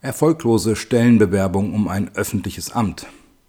Erfolglose Stellenbewerbung um ein öffentliches Amt.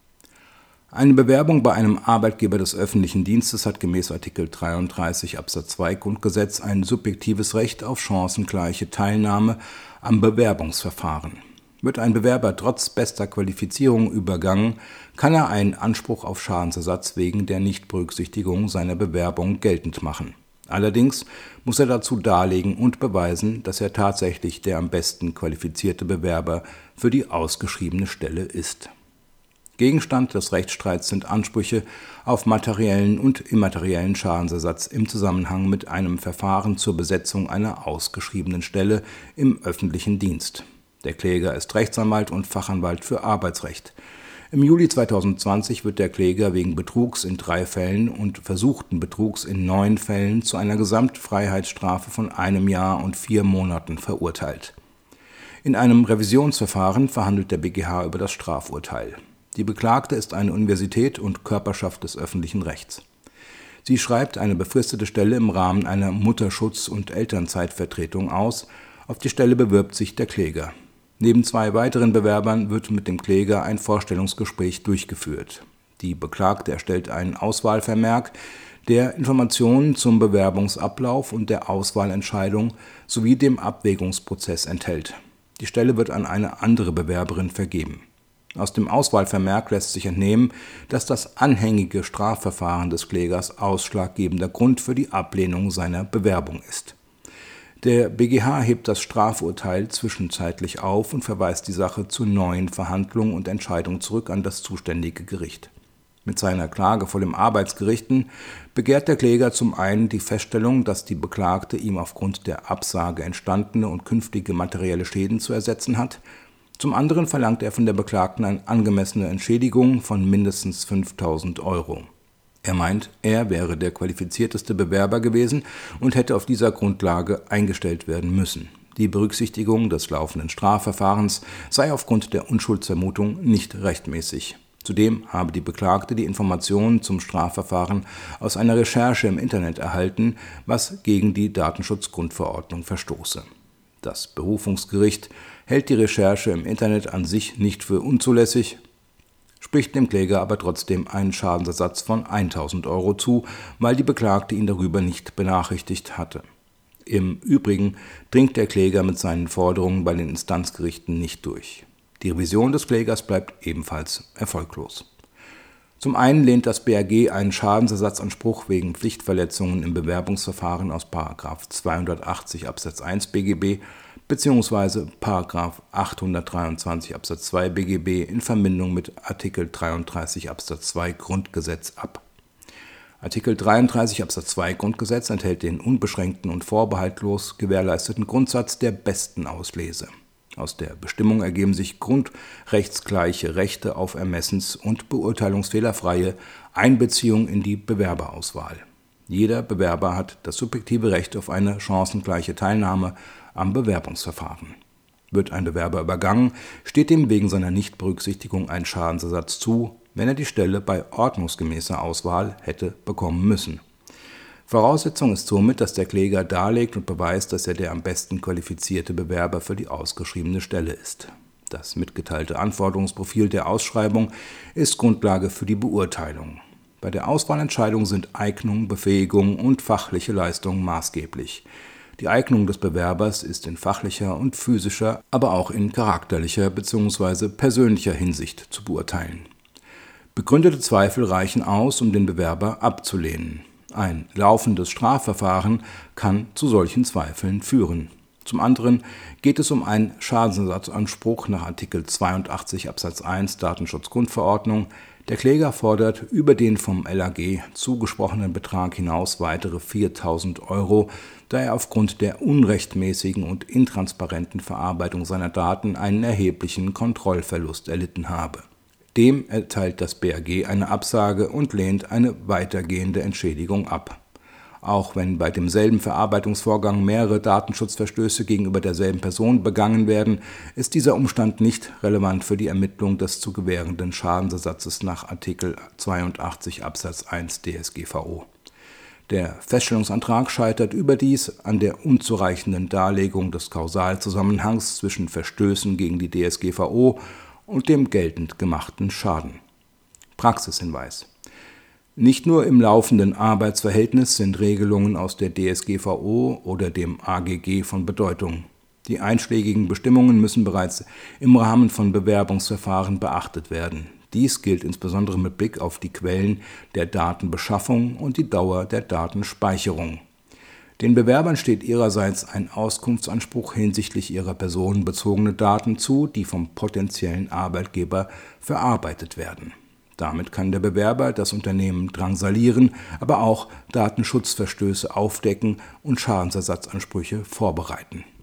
Eine Bewerbung bei einem Arbeitgeber des öffentlichen Dienstes hat gemäß Artikel 33 Absatz 2 Grundgesetz ein subjektives Recht auf chancengleiche Teilnahme am Bewerbungsverfahren. Wird ein Bewerber trotz bester Qualifizierung übergangen, kann er einen Anspruch auf Schadensersatz wegen der Nichtberücksichtigung seiner Bewerbung geltend machen. Allerdings muss er dazu darlegen und beweisen, dass er tatsächlich der am besten qualifizierte Bewerber für die ausgeschriebene Stelle ist. Gegenstand des Rechtsstreits sind Ansprüche auf materiellen und immateriellen Schadensersatz im Zusammenhang mit einem Verfahren zur Besetzung einer ausgeschriebenen Stelle im öffentlichen Dienst. Der Kläger ist Rechtsanwalt und Fachanwalt für Arbeitsrecht. Im Juli 2020 wird der Kläger wegen Betrugs in 3 Fällen und versuchten Betrugs in 9 Fällen zu einer Gesamtfreiheitsstrafe von 1 Jahr und 4 Monaten verurteilt. In einem Revisionsverfahren verhandelt der BGH über das Strafurteil. Die Beklagte ist eine Universität und Körperschaft des öffentlichen Rechts. Sie schreibt eine befristete Stelle im Rahmen einer Mutterschutz- und Elternzeitvertretung aus. Auf die Stelle bewirbt sich der Kläger. Neben 2 weiteren Bewerbern wird mit dem Kläger ein Vorstellungsgespräch durchgeführt. Die Beklagte erstellt einen Auswahlvermerk, der Informationen zum Bewerbungsablauf und der Auswahlentscheidung sowie dem Abwägungsprozess enthält. Die Stelle wird an eine andere Bewerberin vergeben. Aus dem Auswahlvermerk lässt sich entnehmen, dass das anhängige Strafverfahren des Klägers ausschlaggebender Grund für die Ablehnung seiner Bewerbung ist. Der BGH hebt das Strafurteil zwischenzeitlich auf und verweist die Sache zu neuen Verhandlungen und Entscheidungen zurück an das zuständige Gericht. Mit seiner Klage vor dem Arbeitsgerichten begehrt der Kläger zum einen die Feststellung, dass die Beklagte ihm aufgrund der Absage entstandene und künftige materielle Schäden zu ersetzen hat. Zum anderen verlangt er von der Beklagten eine angemessene Entschädigung von mindestens 5.000 €. Er meint, er wäre der qualifizierteste Bewerber gewesen und hätte auf dieser Grundlage eingestellt werden müssen. Die Berücksichtigung des laufenden Strafverfahrens sei aufgrund der Unschuldsvermutung nicht rechtmäßig. Zudem habe die Beklagte die Informationen zum Strafverfahren aus einer Recherche im Internet erhalten, was gegen die Datenschutzgrundverordnung verstoße. Das Berufungsgericht hält die Recherche im Internet an sich nicht für unzulässig, spricht dem Kläger aber trotzdem einen Schadensersatz von 1.000 € zu, weil die Beklagte ihn darüber nicht benachrichtigt hatte. Im Übrigen dringt der Kläger mit seinen Forderungen bei den Instanzgerichten nicht durch. Die Revision des Klägers bleibt ebenfalls erfolglos. Zum einen lehnt das BAG einen Schadensersatzanspruch wegen Pflichtverletzungen im Bewerbungsverfahren aus § 280 Absatz 1 BGB bzw. § 823 Absatz 2 BGB in Verbindung mit Artikel 33 Absatz 2 Grundgesetz ab. Artikel 33 Absatz 2 Grundgesetz enthält den unbeschränkten und vorbehaltlos gewährleisteten Grundsatz der besten Auslese. Aus der Bestimmung ergeben sich grundrechtsgleiche Rechte auf ermessens- und beurteilungsfehlerfreie Einbeziehung in die Bewerberauswahl. Jeder Bewerber hat das subjektive Recht auf eine chancengleiche Teilnahme am Bewerbungsverfahren. Wird ein Bewerber übergangen, steht ihm wegen seiner Nichtberücksichtigung ein Schadensersatz zu, wenn er die Stelle bei ordnungsgemäßer Auswahl hätte bekommen müssen. Voraussetzung ist somit, dass der Kläger darlegt und beweist, dass er der am besten qualifizierte Bewerber für die ausgeschriebene Stelle ist. Das mitgeteilte Anforderungsprofil der Ausschreibung ist Grundlage für die Beurteilung. Bei der Auswahlentscheidung sind Eignung, Befähigung und fachliche Leistung maßgeblich. Die Eignung des Bewerbers ist in fachlicher und physischer, aber auch in charakterlicher bzw. persönlicher Hinsicht zu beurteilen. Begründete Zweifel reichen aus, um den Bewerber abzulehnen. Ein laufendes Strafverfahren kann zu solchen Zweifeln führen. Zum anderen geht es um einen Schadensersatzanspruch nach Artikel 82 Absatz 1 Datenschutzgrundverordnung. Der Kläger fordert über den vom LAG zugesprochenen Betrag hinaus weitere 4.000 €, da er aufgrund der unrechtmäßigen und intransparenten Verarbeitung seiner Daten einen erheblichen Kontrollverlust erlitten habe. Dem erteilt das BAG eine Absage und lehnt eine weitergehende Entschädigung ab. Auch wenn bei demselben Verarbeitungsvorgang mehrere Datenschutzverstöße gegenüber derselben Person begangen werden, ist dieser Umstand nicht relevant für die Ermittlung des zu gewährenden Schadensersatzes nach Artikel 82 Absatz 1 DSGVO. Der Feststellungsantrag scheitert überdies an der unzureichenden Darlegung des Kausalzusammenhangs zwischen Verstößen gegen die DSGVO und dem geltend gemachten Schaden. Praxishinweis: Nicht nur im laufenden Arbeitsverhältnis sind Regelungen aus der DSGVO oder dem AGG von Bedeutung. Die einschlägigen Bestimmungen müssen bereits im Rahmen von Bewerbungsverfahren beachtet werden. Dies gilt insbesondere mit Blick auf die Quellen der Datenbeschaffung und die Dauer der Datenspeicherung. Den Bewerbern steht ihrerseits ein Auskunftsanspruch hinsichtlich ihrer personenbezogenen Daten zu, die vom potenziellen Arbeitgeber verarbeitet werden. Damit kann der Bewerber das Unternehmen drangsalieren, aber auch Datenschutzverstöße aufdecken und Schadensersatzansprüche vorbereiten.